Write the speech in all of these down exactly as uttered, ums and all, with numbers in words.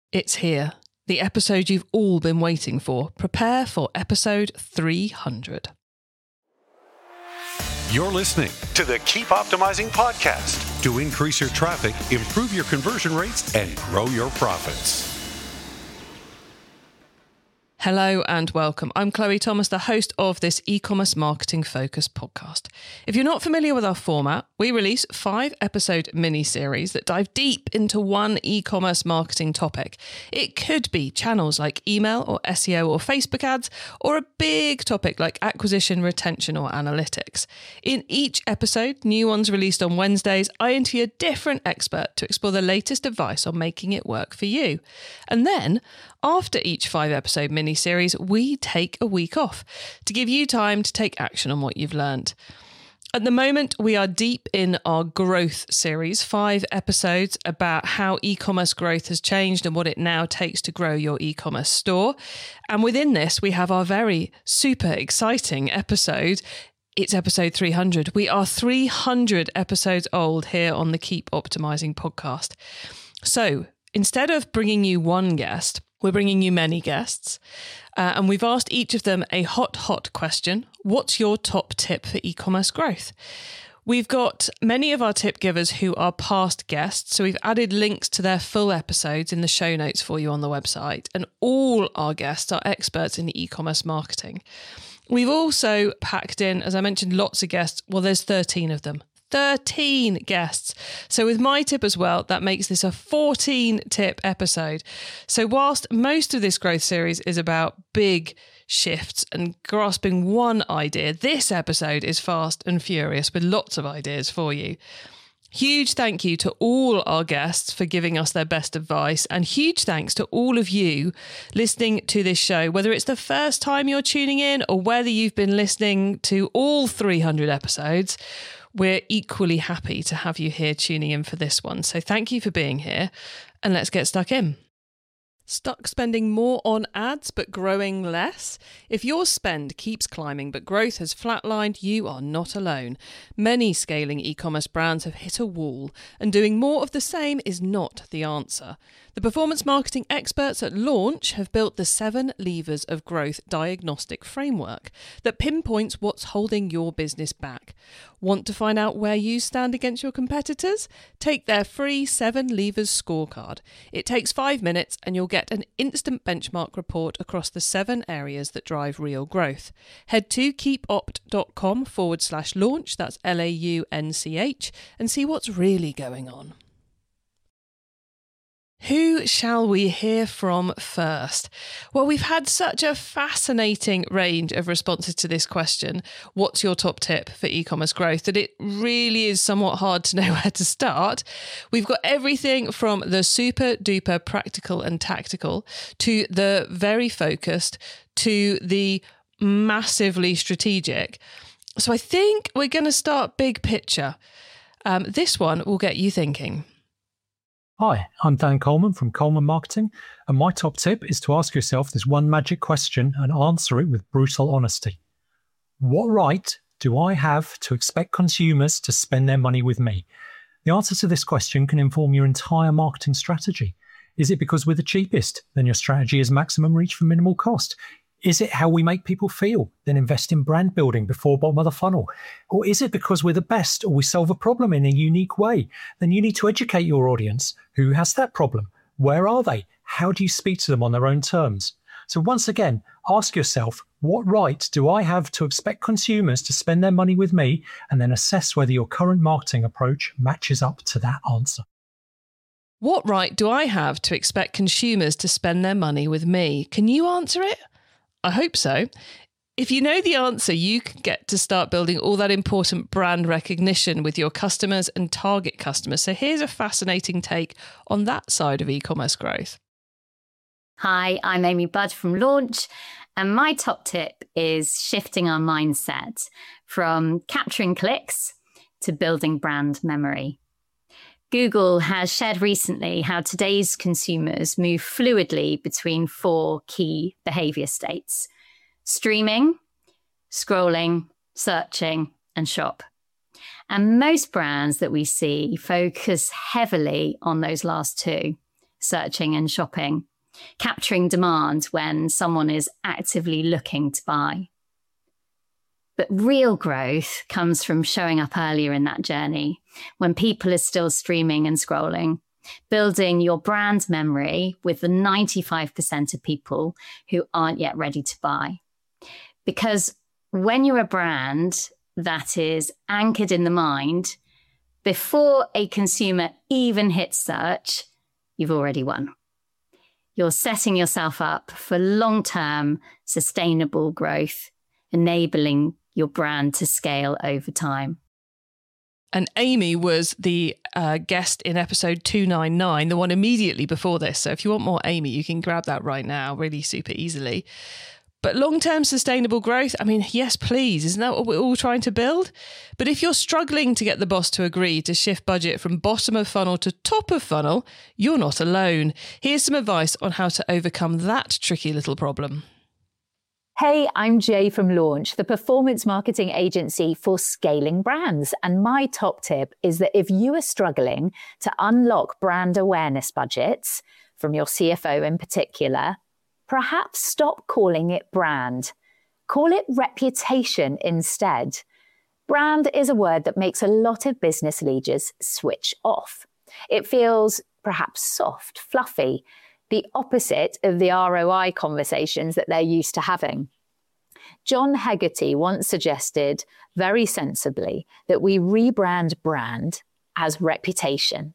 It's here, the episode you've all been waiting for. Prepare for episode three hundred. You're listening to the Keep Optimizing podcast to increase your traffic, improve your conversion rates, and grow your profits. Hello and welcome. I'm Chloe Thomas, the host of this e-commerce marketing focused podcast. If you're not familiar with our format, we release five episode mini-series that dive deep into one e-commerce marketing topic. It could be channels like email or S E O or Facebook ads, or a big topic like acquisition, retention or analytics. In each episode, new ones released on Wednesdays, I interview a different expert to explore the latest advice on making it work for you. And then, after each five episode mini-series, we take a week off to give you time to take action on what you've learned. At the moment, we are deep in our growth series, five episodes about how e-commerce growth has changed and what it now takes to grow your e-commerce store. And within this, we have our very super exciting episode. It's episode three hundred. We are three hundred episodes old here on the Keep Optimizing podcast. So instead of bringing you one guest, we're bringing you many guests, uh, and we've asked each of them a hot, hot question. What's your top tip for e-commerce growth? We've got many of our tip givers who are past guests, so we've added links to their full episodes in the show notes for you on the website, and all our guests are experts in e-commerce marketing. We've also packed in, as I mentioned, lots of guests. Well, there's thirteen of them. thirteen guests. So with my tip as well, that makes this a fourteen tip episode. So whilst most of this growth series is about big shifts and grasping one idea, this episode is fast and furious with lots of ideas for you. Huge thank you to all our guests for giving us their best advice, and huge thanks to all of you listening to this show, whether it's the first time you're tuning in or whether you've been listening to all three hundred episodes. We're equally happy to have you here tuning in for this one. So thank you for being here, and let's get stuck in. Stuck spending more on ads but growing less? If your spend keeps climbing but growth has flatlined, you are not alone. Many scaling e-commerce brands have hit a wall, and doing more of the same is not the answer. The performance marketing experts at Launch have built the seven levers of growth diagnostic framework that pinpoints what's holding your business back. Want to find out where you stand against your competitors? Take their free seven levers scorecard. It takes five minutes and you'll get an instant benchmark report across the seven areas that drive real growth. Head to keepopt.com forward slash launch, that's L A U N C H, and see what's really going on. Who shall we hear from first? Well, we've had such a fascinating range of responses to this question, what's your top tip for e-commerce growth, that it really is somewhat hard to know where to start. We've got everything from the super duper practical and tactical to the very focused to the massively strategic. So I think we're going to start big picture. Um, this one will get you thinking. Hi, I'm Dan Coleman from Coleman Marketing, and my top tip is to ask yourself this one magic question and answer it with brutal honesty. What right do I have to expect consumers to spend their money with me? The answer to this question can inform your entire marketing strategy. Is it because we're the cheapest? Then your strategy is maximum reach for minimal cost. Is it how we make people feel? Then invest in brand building before bottom of the funnel. Or is it because we're the best or we solve a problem in a unique way? Then you need to educate your audience. Who has that problem? Where are they? How do you speak to them on their own terms? So once again, ask yourself, what right do I have to expect consumers to spend their money with me? And then assess whether your current marketing approach matches up to that answer. What right do I have to expect consumers to spend their money with me? Can you answer it? I hope so. If you know the answer, you can get to start building all that important brand recognition with your customers and target customers. So here's a fascinating take on that side of e-commerce growth. Hi, I'm Amy Budd from Launch, and my top tip is shifting our mindset from capturing clicks to building brand memory. Google has shared recently how today's consumers move fluidly between four key behavior states: streaming, scrolling, searching, and shop. And most brands that we see focus heavily on those last two. searching and shopping, capturing demand when someone is actively looking to buy. But real growth comes from showing up earlier in that journey, when people are still streaming and scrolling, building your brand memory with the ninety-five percent of people who aren't yet ready to buy. Because when you're a brand that is anchored in the mind, before a consumer even hits search, you've already won. You're setting yourself up for long-term sustainable growth, enabling your brand to scale over time. And Amy was the uh, guest in episode two ninety-nine, the one immediately before this. So if you want more Amy, you can grab that right now, really super easily. But long-term sustainable growth, I mean, yes, please. Isn't that what we're all trying to build? But if you're struggling to get the boss to agree to shift budget from bottom of funnel to top of funnel, you're not alone. Here's some advice on how to overcome that tricky little problem. Hey, I'm Jay from Launch, the performance marketing agency for scaling brands. And my top tip is that if you are struggling to unlock brand awareness budgets, from your C F O in particular, perhaps stop calling it brand. Call it reputation instead. Brand is a word that makes a lot of business leaders switch off. It feels perhaps soft, fluffy, the opposite of the R O I conversations that they're used to having. John Hegarty once suggested, very sensibly, that we rebrand brand as reputation.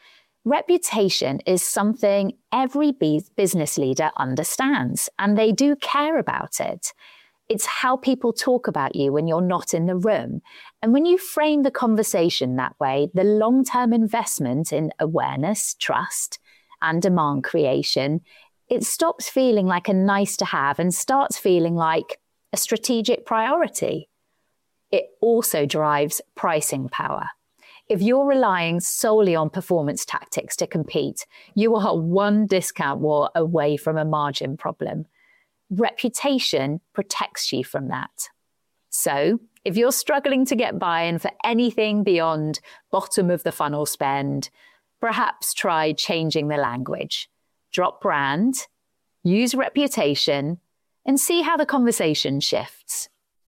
Reputation is something every business leader understands, and they do care about it. It's how people talk about you when you're not in the room. And when you frame the conversation that way, the long-term investment in awareness, trust, and demand creation, it stops feeling like a nice to have and starts feeling like a strategic priority. It also drives pricing power. If you're relying solely on performance tactics to compete, you are one discount war away from a margin problem. Reputation protects you from that. So if you're struggling to get buy-in for anything beyond bottom of the funnel spend, perhaps try changing the language. Drop brand, use reputation, and see how the conversation shifts.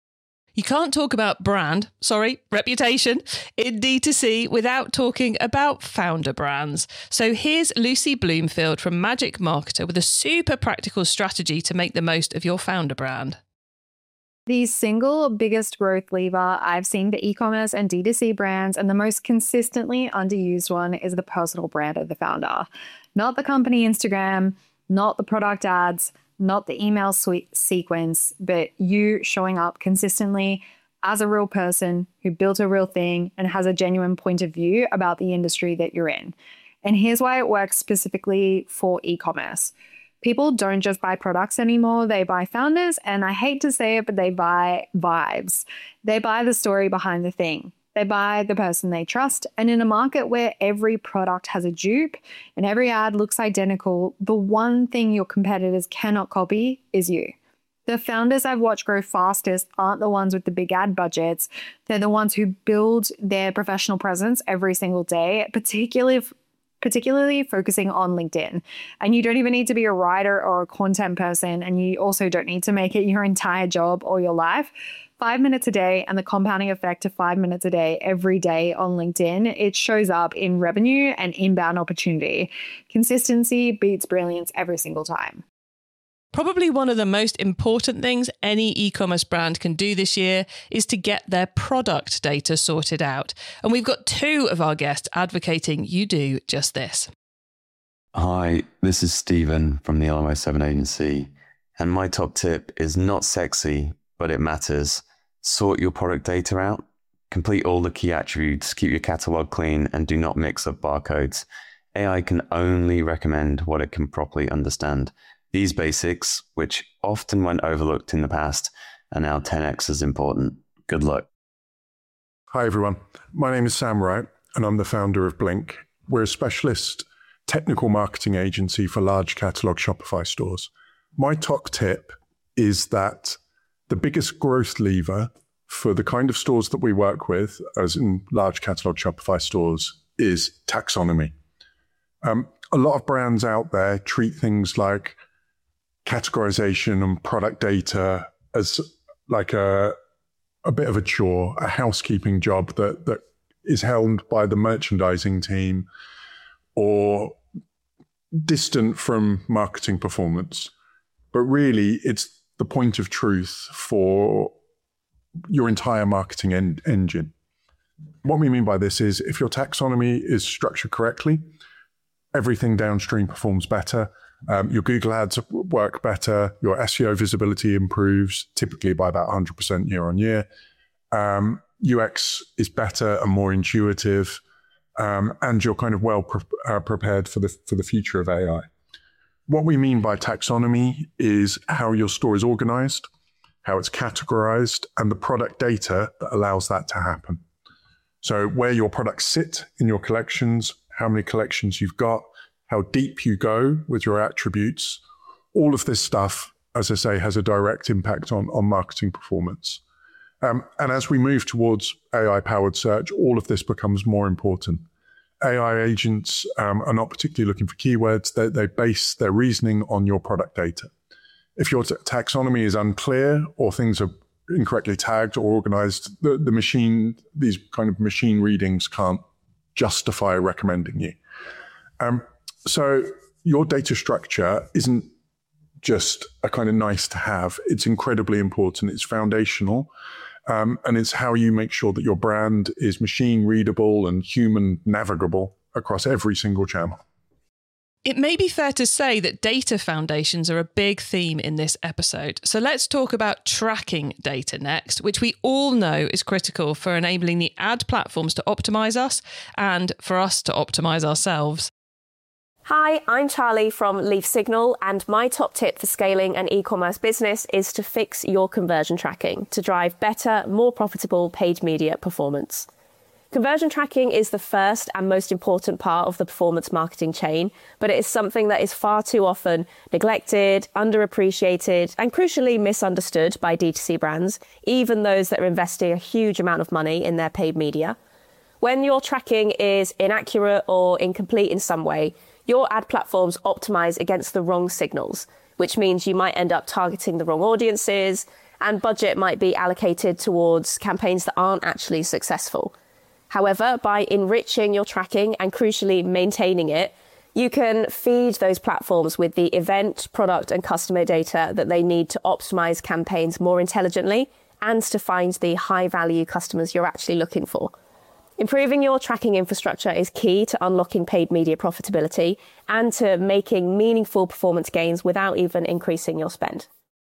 You can't talk about brand, sorry, reputation, in D two C without talking about founder brands. So here's Lucy Bloomfield from Magic Marketer with a super practical strategy to make the most of your founder brand. The single biggest growth lever I've seen for e-commerce and D two C brands, and the most consistently underused one, is the personal brand of the founder. Not the company Instagram, not the product ads, not the email suite sequence, but you showing up consistently as a real person who built a real thing and has a genuine point of view about the industry that you're in. And here's why it works specifically for e-commerce. People don't just buy products anymore, they buy founders, and I hate to say it, but they buy vibes. They buy the story behind the thing. They buy the person they trust. And in a market where every product has a dupe and every ad looks identical, the one thing your competitors cannot copy is you. The founders I've watched grow fastest aren't the ones with the big ad budgets. They're the ones who build their professional presence every single day, particularly particularly focusing on LinkedIn. And you don't even need to be a writer or a content person, and you also don't need to make it your entire job or your life. Five minutes a day and the compounding effect of five minutes a day every day on LinkedIn, it shows up in revenue and inbound opportunity. Consistency beats brilliance every single time. Probably one of the most important things any e-commerce brand can do this year is to get their product data sorted out. And we've got two of our guests advocating you do just this. Hi, this is Stephen from the L M O seven agency. And my top tip is not sexy, but it matters. Sort your product data out, complete all the key attributes, keep your catalog clean, and do not mix up barcodes. A I can only recommend what it can properly understand. These basics, which often went overlooked in the past, are now ten x as important. Good luck. Hi, everyone. My name is Sam Wright, and I'm the founder of Blink. We're a specialist technical marketing agency for large catalog Shopify stores. My top tip is that the biggest growth lever for the kind of stores that we work with, as in large catalog Shopify stores, is taxonomy. Um, a lot of brands out there treat things like categorization and product data as like a a bit of a chore, a housekeeping job that that is held by the merchandising team or distant from marketing performance. But really, it's the point of truth for your entire marketing en- engine. What we mean by this is if your taxonomy is structured correctly, everything downstream performs better. Um, your Google ads work better. Your S E O visibility improves, typically by about one hundred percent year on year. Um, U X is better and more intuitive, um, and you're kind of well pre- uh, prepared for the for the future of A I. What we mean by taxonomy is how your store is organized, how it's categorized, and the product data that allows that to happen. So where your products sit in your collections, how many collections you've got, how deep you go with your attributes, all of this stuff, as I say, has a direct impact on, on marketing performance. Um, and as we move towards A I-powered search, all of this becomes more important. A I agents um, are not particularly looking for keywords. They, they base their reasoning on your product data. If your t- taxonomy is unclear or things are incorrectly tagged or organized, the, the machine, these kind of machine readings can't justify recommending you. Um, so your data structure isn't just a kind of nice to have. It's incredibly important. It's foundational. Um, and it's how you make sure that your brand is machine readable and human navigable across every single channel. It may be fair to say that data foundations are a big theme in this episode. So let's talk about tracking data next, which we all know is critical for enabling the ad platforms to optimize us and for us to optimize ourselves. Hi, I'm Charlie from Leaf Signal, and my top tip for scaling an e-commerce business is to fix your conversion tracking to drive better, more profitable paid media performance. Conversion tracking is the first and most important part of the performance marketing chain, but it is something that is far too often neglected, underappreciated, and crucially misunderstood by D two C brands, even those that are investing a huge amount of money in their paid media. When your tracking is inaccurate or incomplete in some way, your ad platforms optimize against the wrong signals, which means you might end up targeting the wrong audiences, and budget might be allocated towards campaigns that aren't actually successful. However, by enriching your tracking and crucially maintaining it, you can feed those platforms with the event, product, and customer data that they need to optimize campaigns more intelligently and to find the high-value customers you're actually looking for. Improving your tracking infrastructure is key to unlocking paid media profitability and to making meaningful performance gains without even increasing your spend.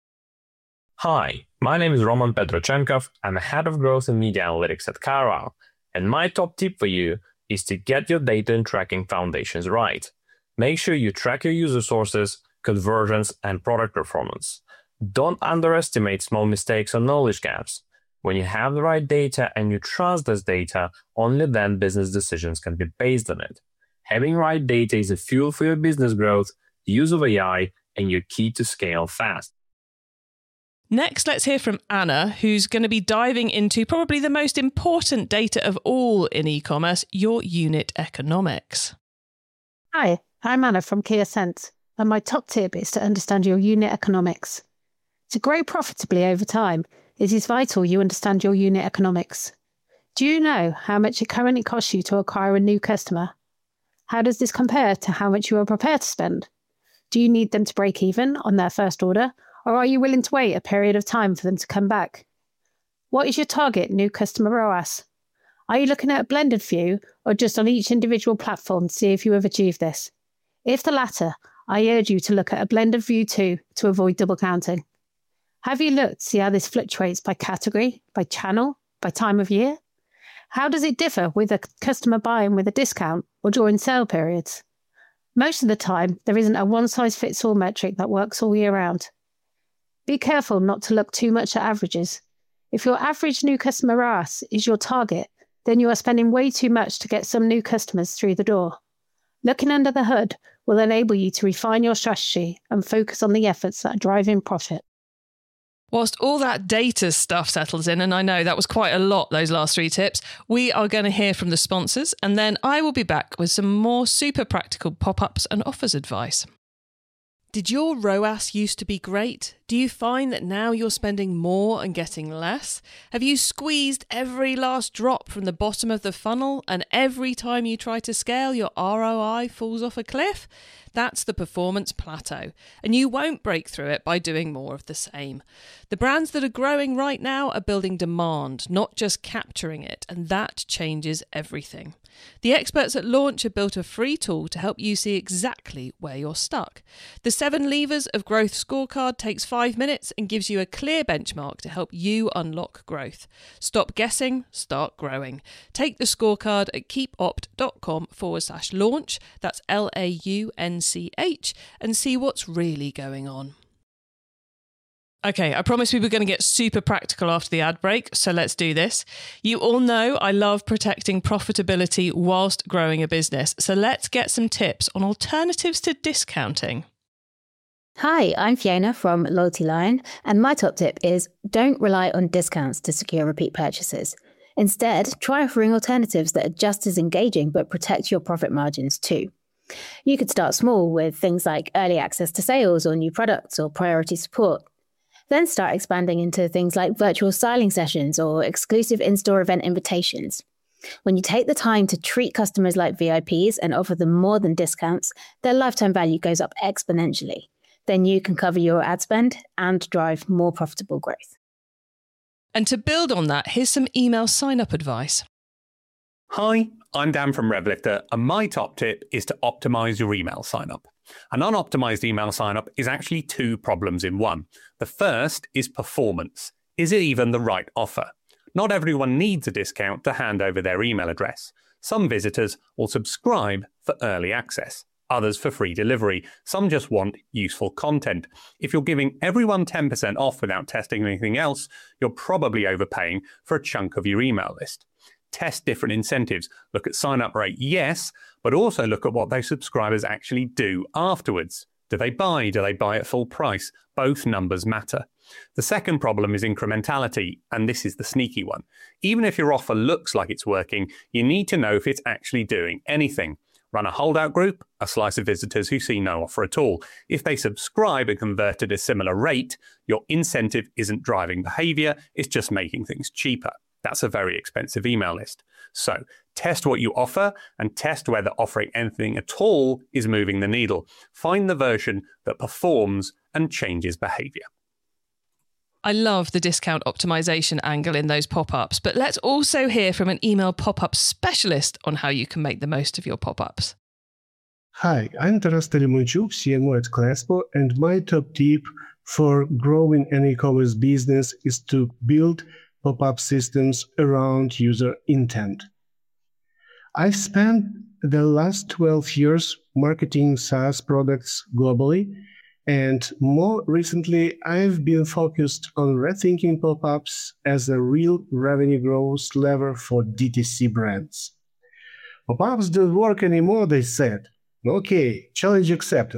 Hi, my name is Roman Petrochenkov. I'm head of growth and media analytics at Carwow, and my top tip for you is to get your data and tracking foundations right. Make sure you track your user sources, conversions, and product performance. Don't underestimate small mistakes or knowledge gaps. When you have the right data and you trust this data, only then business decisions can be based on it. Having right data is a fuel for your business growth, use of A I, and your key to scale fast. Next, let's hear from Anna, who's going to be diving into probably the most important data of all in e-commerce, your unit economics. Hi, I'm Anna from Key Ascent, and my top tip is to understand your unit economics. To grow profitably over time, it is vital you understand your unit economics. Do you know how much it currently costs you to acquire a new customer? How does this compare to how much you are prepared to spend? Do you need them to break even on their first order, or are you willing to wait a period of time for them to come back? What is your target new customer R O A S? Are you looking at a blended view or just on each individual platform to see if you have achieved this? If the latter, I urge you to look at a blended view too to avoid double counting. Have you looked to see how this fluctuates by category, by channel, by time of year? How does it differ with a customer buying with a discount or during sale periods? Most of the time, there isn't a one-size-fits-all metric that works all year round. Be careful not to look too much at averages. If your average new customer R O A S is your target, then you are spending way too much to get some new customers through the door. Looking under the hood will enable you to refine your strategy and focus on the efforts that are driving profit. Whilst all that data stuff settles in, and I know that was quite a lot, those last three tips, we are going to hear from the sponsors, and then I will be back with some more super practical pop-ups and offers advice. Did your R O A S used to be great? Do you find that now you're spending more and getting less? Have you squeezed every last drop from the bottom of the funnel, and every time you try to scale, your R O I falls off a cliff? That's the performance plateau, and you won't break through it by doing more of the same. The brands that are growing right now are building demand, not just capturing it, and that changes everything. The experts at Launch have built a free tool to help you see exactly where you're stuck. The Seven Levers of Growth scorecard takes five minutes and gives you a clear benchmark to help you unlock growth. Stop guessing, start growing. Take the scorecard at keepopt.com forward slash launch, that's L A U N C H, and see what's really going on. Okay, I promised we were going to get super practical after the ad break, so let's do this. You all know I love protecting profitability whilst growing a business, so let's get some tips on alternatives to discounting. Hi, I'm Fiona from Loyalty Lion, and my top tip is don't rely on discounts to secure repeat purchases. Instead, try offering alternatives that are just as engaging but protect your profit margins too. You could start small with things like early access to sales or new products or priority support. Then start expanding into things like virtual styling sessions or exclusive in-store event invitations. When you take the time to treat customers like V I Ps and offer them more than discounts, their lifetime value goes up exponentially. Then you can cover your ad spend and drive more profitable growth. And to build on that, here's some email sign-up advice. Hi, I'm Dan from RevLifter, and my top tip is to optimize your email sign-up. An unoptimized email sign-up is actually two problems in one. The first is performance. Is it even the right offer? Not everyone needs a discount to hand over their email address. Some visitors will subscribe for early access, others for free delivery. Some just want useful content. If you're giving everyone ten percent off without testing anything else, you're probably overpaying for a chunk of your email list. Test different incentives. Look at sign-up rate, yes, but also look at what those subscribers actually do afterwards. Do they buy? Do they buy at full price? Both numbers matter. The second problem is incrementality, and this is the sneaky one. Even if your offer looks like it's working, you need to know if it's actually doing anything. Run a holdout group, a slice of visitors who see no offer at all. If they subscribe and convert at a similar rate, your incentive isn't driving behavior, it's just making things cheaper. That's a very expensive email list. So test what you offer and test whether offering anything at all is moving the needle. Find the version that performs and changes behavior. I love the discount optimization angle in those pop-ups, but let's also hear from an email pop-up specialist on how you can make the most of your pop-ups. Hi, I'm Taras Telemonchuk, C M O at Claspo, and my top tip for growing an e-commerce business is to build pop-up systems around user intent. I've spent the last twelve years marketing SaaS products globally, and more recently, I've been focused on rethinking pop-ups as a real revenue growth lever for D T C brands. Pop-ups don't work anymore, they said. Okay, challenge accepted.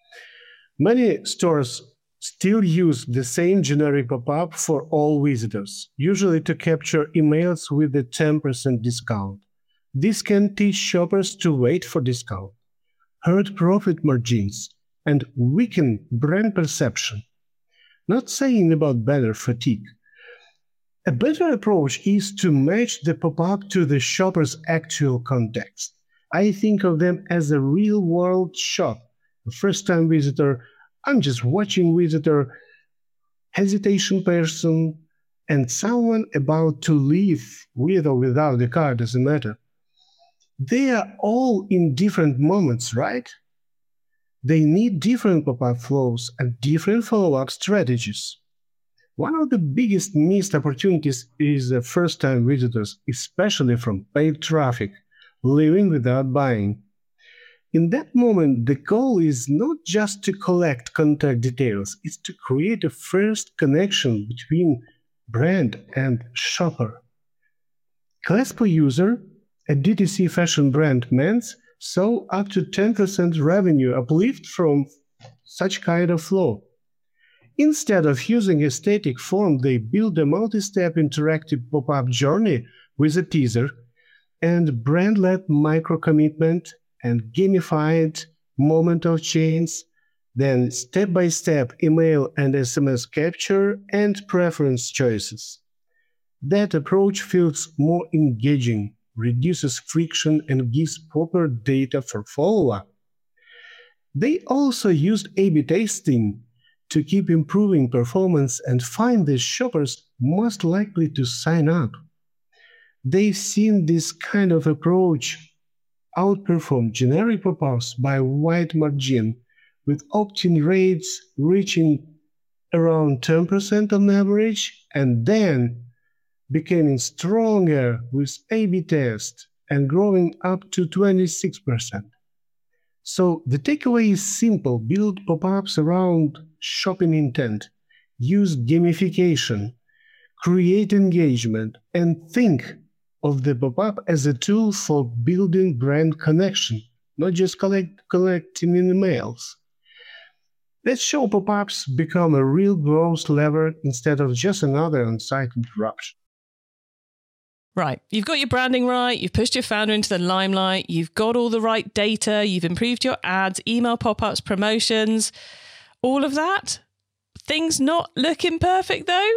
Many stores still use the same generic pop-up for all visitors, usually to capture emails with a ten percent discount. This can teach shoppers to wait for discount, hurt profit margins, and weaken brand perception. Not saying about banner fatigue. A better approach is to match the pop-up to the shopper's actual context. I think of them as a real-world shop. A first-time visitor, I'm just watching visitor, hesitation person, and someone about to leave with or without the car, doesn't matter. They are all in different moments, right? They need different pop-up flows and different follow-up strategies. One of the biggest missed opportunities is the first-time visitors, especially from paid traffic, leaving without buying. In that moment, the goal is not just to collect contact details, it's to create a first connection between brand and shopper. Claspo user, a D T C fashion brand Men's, saw up to ten percent revenue uplift from such kind of flow. Instead of using a static form, they build a multi-step interactive pop-up journey with a teaser and brand-led micro-commitment and gamified moment of change, then step-by-step email and S M S capture and preference choices. That approach feels more engaging, reduces friction, and gives proper data for follow-up. They also used A B testing to keep improving performance and find the shoppers most likely to sign up. They've seen this kind of approach outperform generic pop-ups by a wide margin, with opt-in rates reaching around ten percent on average, and then becoming stronger with A B test and growing up to twenty-six percent. So the takeaway is simple: build pop-ups around shopping intent, use gamification, create engagement, and think of the pop-up as a tool for building brand connection, not just collect, collecting emails. Let's show pop-ups become a real growth lever instead of just another on-site interruption. Right. You've got your branding right. You've pushed your founder into the limelight. You've got all the right data. You've improved your ads, email pop-ups, promotions, all of that. Things not looking perfect, though.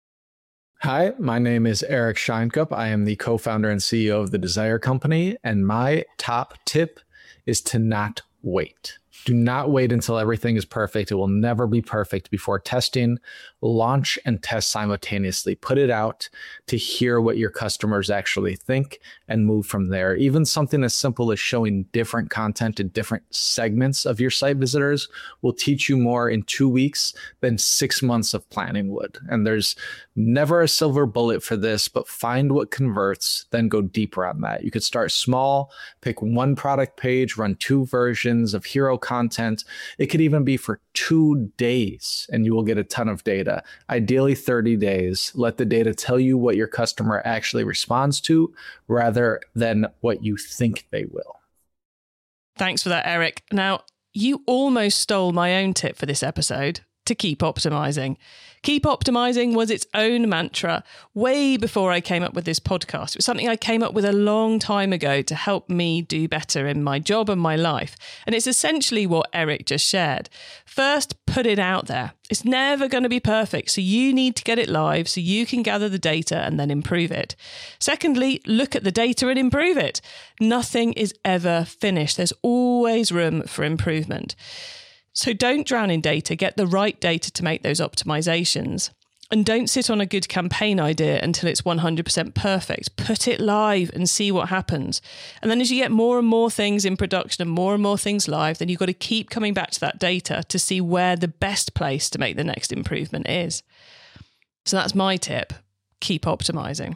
Hi, my name is Eric Scheinkup. I am the co-founder and C E O of The Desire Company, and my top tip is to not wait. Do not wait until everything is perfect. It will never be perfect before testing. Launch and test simultaneously. Put it out to hear what your customers actually think and move from there. Even something as simple as showing different content to different segments of your site visitors will teach you more in two weeks than six months of planning would. And there's never a silver bullet for this, but find what converts, then go deeper on that. You could start small, pick one product page, run two versions of hero content. It could even be for two days and you will get a ton of data. Ideally thirty days. Let the data tell you what your customer actually responds to rather than what you think they will. Thanks for that, Eric. Now, you almost stole my own tip for this episode: to keep optimizing. Keep optimizing was its own mantra way before I came up with this podcast. It was something I came up with a long time ago to help me do better in my job and my life. And it's essentially what Eric just shared. First, put it out there. It's never going to be perfect, so you need to get it live so you can gather the data and then improve it. Secondly, look at the data and improve it. Nothing is ever finished. There's always room for improvement. So don't drown in data, get the right data to make those optimizations. And don't sit on a good campaign idea until it's one hundred percent perfect. Put it live and see what happens. And then as you get more and more things in production and more and more things live, then you've got to keep coming back to that data to see where the best place to make the next improvement is. So that's my tip. Keep optimizing.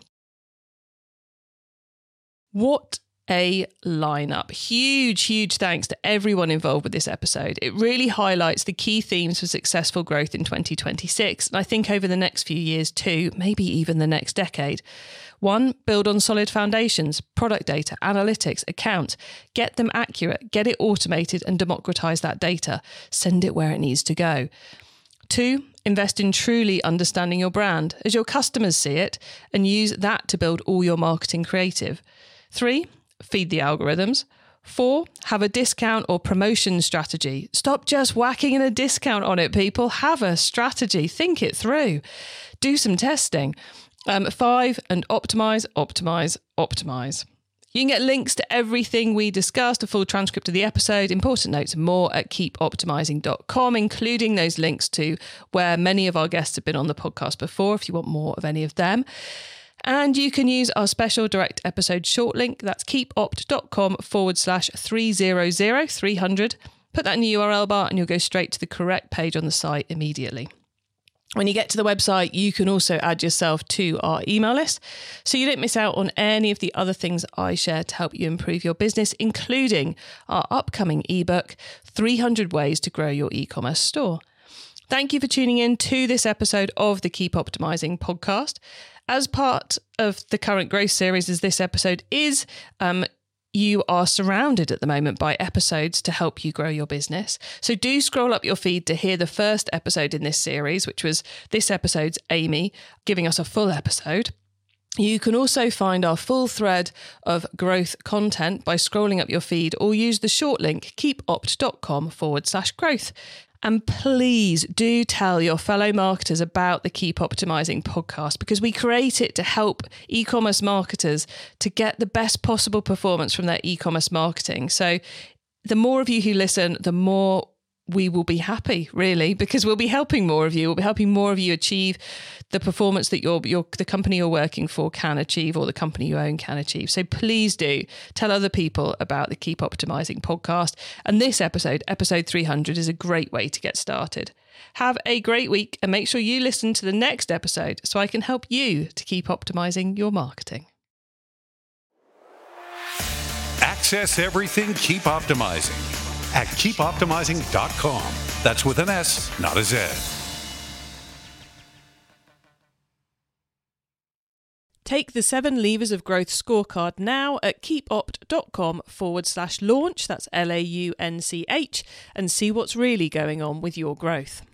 What a lineup. Huge, huge thanks to everyone involved with this episode. It really highlights the key themes for successful growth in twenty twenty-six, and I think over the next few years too, maybe even the next decade. One, build on solid foundations, product data, analytics, account. Get them accurate, get it automated and democratize that data. Send it where it needs to go. Two, invest in truly understanding your brand as your customers see it and use that to build all your marketing creative. Three, feed the algorithms. Four, have a discount or promotion strategy. Stop just whacking in a discount on it, people. Have a strategy. Think it through. Do some testing. Um, five, and optimize, optimize, optimize. You can get links to everything we discussed, a full transcript of the episode, important notes and more at keep optimizing dot com, including those links to where many of our guests have been on the podcast before, if you want more of any of them. And you can use our special direct episode short link. That's keepopt.com forward slash 300, 300. Put that in the U R L bar and you'll go straight to the correct page on the site immediately. When you get to the website, you can also add yourself to our email list so you don't miss out on any of the other things I share to help you improve your business, including our upcoming ebook, three hundred Ways to Grow Your E-Commerce Store. Thank you for tuning in to this episode of the Keep Optimizing podcast. As part of the current growth series, as this episode is, um, you are surrounded at the moment by episodes to help you grow your business. So do scroll up your feed to hear the first episode in this series, which was this episode's Amy giving us a full episode. You can also find our full thread of growth content by scrolling up your feed or use the short link keepopt.com forward slash growth. And please do tell your fellow marketers about the Keep Optimizing podcast, because we create it to help e-commerce marketers to get the best possible performance from their e-commerce marketing. So the more of you who listen, the more we will be happy, really, because we'll be helping more of you. We'll be helping more of you achieve the performance that your, your the company you're working for can achieve, or the company you own can achieve. So please do tell other people about the Keep Optimizing podcast. And this episode, episode three hundred, is a great way to get started. Have a great week, and make sure you listen to the next episode so I can help you to keep optimizing your marketing. Access everything Keep Optimizing at keep optimizing dot com. That's with an S, not a Z. Take the seven levers of growth scorecard now at keepopt.com forward slash launch. That's L A U N C H, and see what's really going on with your growth.